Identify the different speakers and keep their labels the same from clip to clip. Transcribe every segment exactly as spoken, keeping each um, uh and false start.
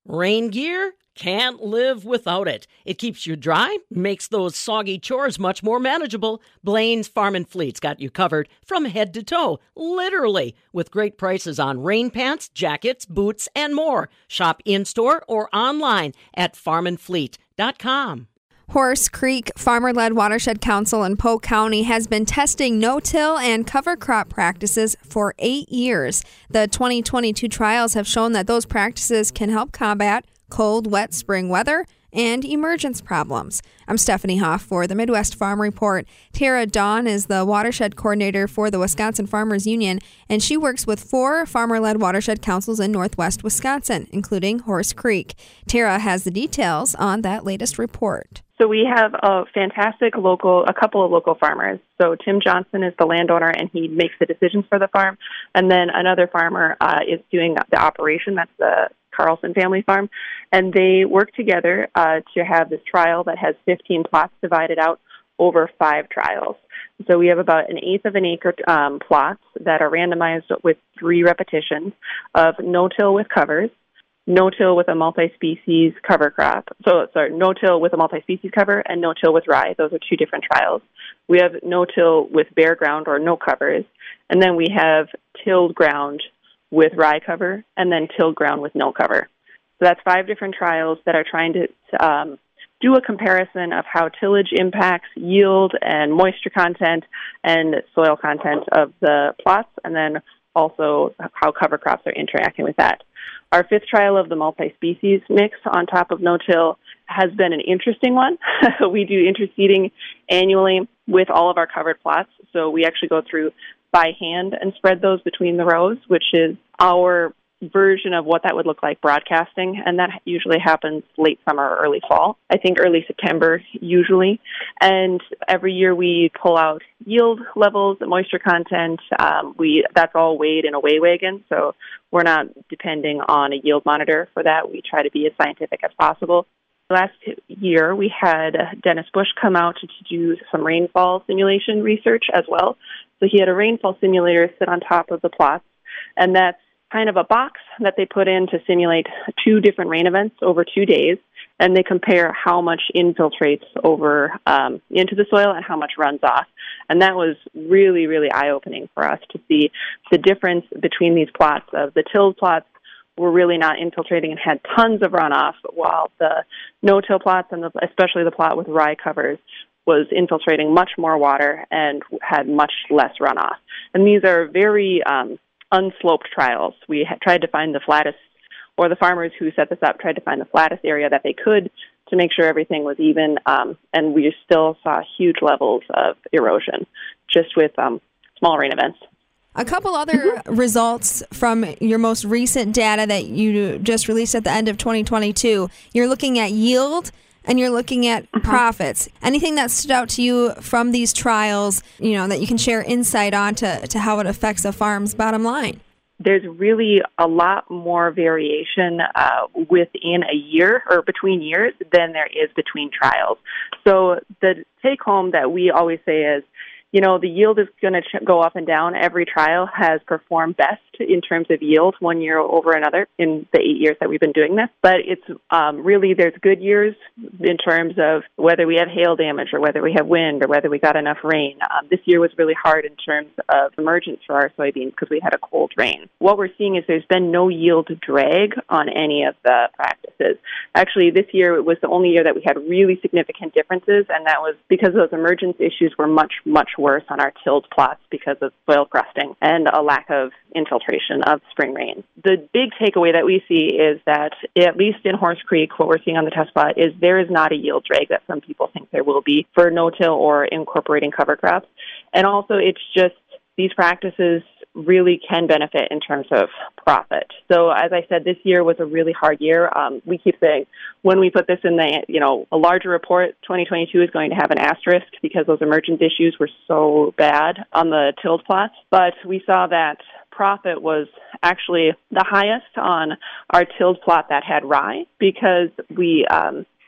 Speaker 1: Rain gear? Can't live without it. It keeps you dry, makes those soggy chores much more manageable. Blaine's Farm and Fleet's got you covered from head to toe, literally, with great prices on rain pants, jackets, boots, and more. Shop in-store or online at farm and fleet dot com.
Speaker 2: Horse Creek Farmer-Led Watershed Council in Polk County has been testing no-till and cover crop practices for eight years. The twenty twenty-two trials have shown that those practices can help combat cold, wet spring weather and emergence problems. I'm Stephanie Hoff for the Midwest Farm Report. Tara Dawn is the watershed coordinator for the Wisconsin Farmers Union, and she works with four farmer-led watershed councils in northwest Wisconsin, including Horse Creek. Tara has the details on that latest report.
Speaker 3: So we have a fantastic local, a couple of local farmers. So Tim Johnson is the landowner, and he makes the decisions for the farm. And then another farmer uh, is doing the operation. That's the Carlson family farm. And they work together uh, to have this trial that has fifteen plots divided out over five trials. So we have about an eighth of an acre um, plots that are randomized with three repetitions of no-till with covers, no-till with a multi-species cover crop. So, sorry, no-till with a multi-species cover and no-till with rye. Those are two different trials. We have no-till with bare ground or no covers. And then we have tilled ground with rye cover and then tilled ground with no cover. So that's five different trials that are trying to um, do a comparison of how tillage impacts yield and moisture content and soil content of the plots, and then also how cover crops are interacting with that. Our fifth trial of the multi-species mix on top of no-till has been an interesting one. We do interseeding annually with all of our covered plots. So we actually go through by hand and spread those between the rows, which is our version of what that would look like broadcasting. And that usually happens late summer or early fall. I think early September usually. And every year we pull out yield levels, moisture content. Um, we that's all weighed in a weigh wagon. So we're not depending on a yield monitor for that. We try to be as scientific as possible. Last year, we had Dennis Bush come out to do some rainfall simulation research as well. So he had a rainfall simulator sit on top of the plots, and that's kind of a box that they put in to simulate two different rain events over two days, and they compare how much infiltrates over um, into the soil and how much runs off. And that was really, really eye-opening for us to see the difference between these plots. Of the tilled plots were really not infiltrating and had tons of runoff, while the no-till plots, and the, especially the plot with rye covers, was infiltrating much more water and had much less runoff. And these are very um, unsloped trials. We had tried to find the flattest, or the farmers who set this up tried to find the flattest area that they could to make sure everything was even, um, and we still saw huge levels of erosion just with um, small rain events.
Speaker 2: A couple other results from your most recent data that you just released at the end of twenty twenty-two. You're looking at yield and you're looking at uh-huh. profits. Anything that stood out to you from these trials, you know, that you can share insight on to, to how it affects a farm's bottom line?
Speaker 3: There's really a lot more variation uh, within a year or between years than there is between trials. So the take home that we always say is, you know, the yield is going to ch- go up and down. Every trial has performed best in terms of yield one year over another in the eight years that we've been doing this. But it's um, really, there's good years in terms of whether we have hail damage or whether we have wind or whether we got enough rain. Um, this year was really hard in terms of emergence for our soybeans because we had a cold rain. What we're seeing is there's been no yield drag on any of the practices. Actually, this year it was the only year that we had really significant differences, and that was because those emergence issues were much, much worse on our tilled plots because of soil crusting and a lack of infiltration of spring rain. The big takeaway that we see is that, at least in Horse Creek, what we're seeing on the test plot is there is not a yield drag that some people think there will be for no-till or incorporating cover crops. And also, it's just these practices really can benefit in terms of profit. So as I said, this year was a really hard year. Um, we keep saying when we put this in the, you know, a larger report, twenty twenty-two is going to have an asterisk because those emergent issues were so bad on the tilled plots. But we saw that profit was actually the highest on our tilled plot that had rye because we um,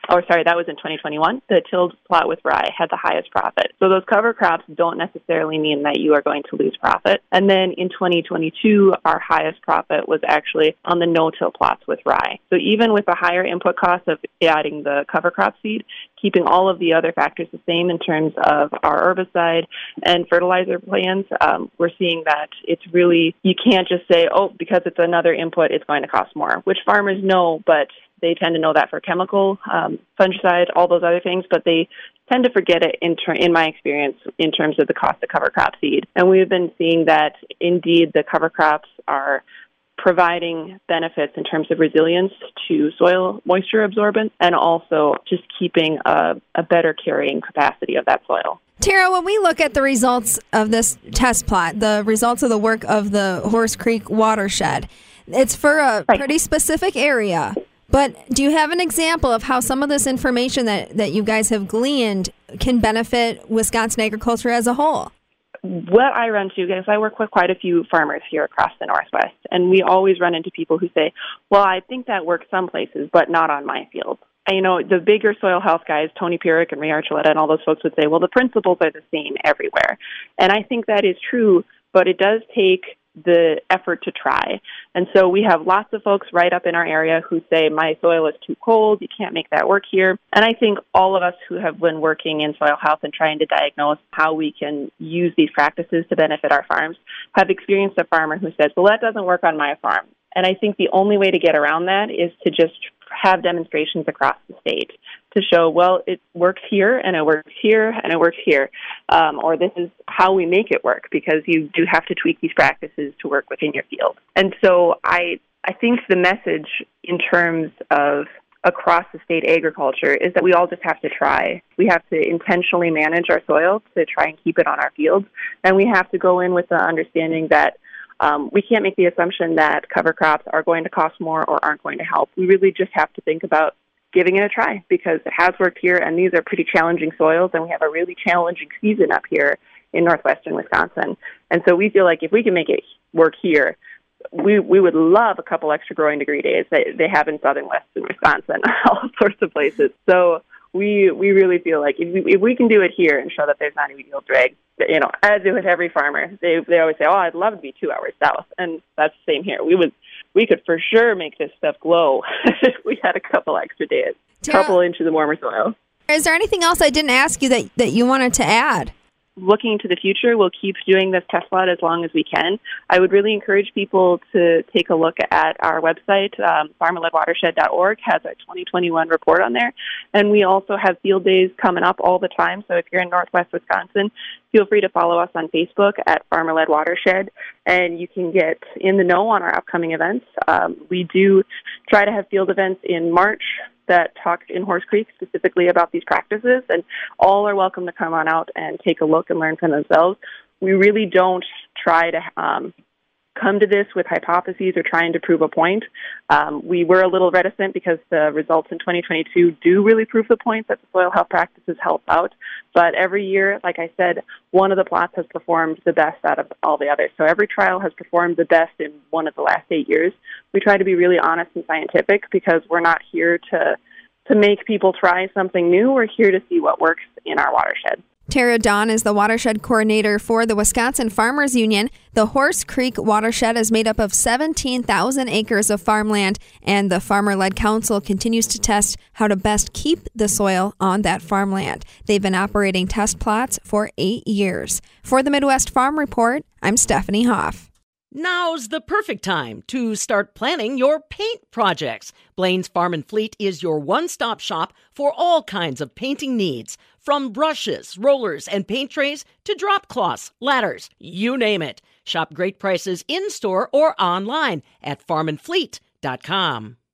Speaker 3: or sorry, that was in twenty twenty-one, the tilled plot with rye had the highest profit. So those cover crops don't necessarily mean that you are going to lose profit. And then in twenty twenty-two, our highest profit was actually on the no-till plots with rye. So even with the higher input cost of adding the cover crop seed, keeping all of the other factors the same in terms of our herbicide and fertilizer plans, um, we're seeing that it's really, you can't just say, oh, because it's another input, it's going to cost more, which farmers know, but they tend to know that for chemical, um, fungicide, all those other things, but they tend to forget it in, ter- in my experience in terms of the cost of cover crop seed. And we've been seeing that indeed the cover crops are providing benefits in terms of resilience to soil moisture absorbance and also just keeping a, a better carrying capacity of that soil.
Speaker 2: Tara, when we look at the results of this test plot, the results of the work of the Horse Creek watershed, it's for a
Speaker 3: right.
Speaker 2: pretty specific area. But do you have an example of how some of this information that, that you guys have gleaned can benefit Wisconsin agriculture as a whole?
Speaker 3: What I run to, because I work with quite a few farmers here across the Northwest, and we always run into people who say, well, I think that works some places, but not on my field. And, you know, the bigger soil health guys, Tony Pierrick and Ray Archuleta and all those folks would say, well, the principles are the same everywhere. And I think that is true, but it does take the effort to try. And so we have lots of folks right up in our area who say, my soil is too cold, you can't make that work here. And I think all of us who have been working in soil health and trying to diagnose how we can use these practices to benefit our farms have experienced a farmer who says, well, that doesn't work on my farm. And I think the only way to get around that is to just have demonstrations across the state to show, well, it works here, and it works here, and it works here. Um, or this is how we make it work, because you do have to tweak these practices to work within your field. And so I, I think the message in terms of across the state agriculture is that we all just have to try. We have to intentionally manage our soil to try and keep it on our fields. And we have to go in with the understanding that Um, we can't make the assumption that cover crops are going to cost more or aren't going to help. We really just have to think about giving it a try, because it has worked here, and these are pretty challenging soils, and we have a really challenging season up here in northwestern Wisconsin. And so we feel like if we can make it work here, we we would love a couple extra growing degree days that they have in southern western Wisconsin, all sorts of places. So we we really feel like if we, if we can do it here and show that there's not a yield drag, you know, as with every farmer, they they always say, oh, I'd love to be two hours south. And that's the same here. We would we could for sure make this stuff glow if we had a couple extra days, a couple inches of warmer soil.
Speaker 2: Is there anything else I didn't ask you that, that you wanted to add?
Speaker 3: Looking to the future, we'll keep doing this test plot as long as we can. I would really encourage people to take a look at our website. Um, farmer led watershed dot org has a twenty twenty-one report on there. And we also have field days coming up all the time. So if you're in Northwest Wisconsin, feel free to follow us on Facebook at Farmer Led Watershed, and you can get in the know on our upcoming events. Um, we do try to have field events in March that talk in Horse Creek specifically about these practices, and all are welcome to come on out and take a look and learn for themselves. We really don't try to um, come to this with hypotheses or trying to prove a point. Um, we were a little reticent because the results in twenty twenty-two do really prove the point that the soil health practices help out. But every year, like I said, one of the plots has performed the best out of all the others. So every trial has performed the best in one of the last eight years. We try to be really honest and scientific because we're not here to to make people try something new. We're here to see what works in our watershed.
Speaker 2: Tara Dawn is the watershed coordinator for the Wisconsin Farmers Union. The Horse Creek watershed is made up of seventeen thousand acres of farmland, and the Farmer-Led Council continues to test how to best keep the soil on that farmland. They've been operating test plots for eight years. For the Midwest Farm Report, I'm Stephanie Hoff.
Speaker 1: Now's the perfect time to start planning your paint projects. Blaine's Farm and Fleet is your one-stop shop for all kinds of painting needs. From brushes, rollers, and paint trays to drop cloths, ladders, you name it. Shop great prices in-store or online at farm and fleet dot com.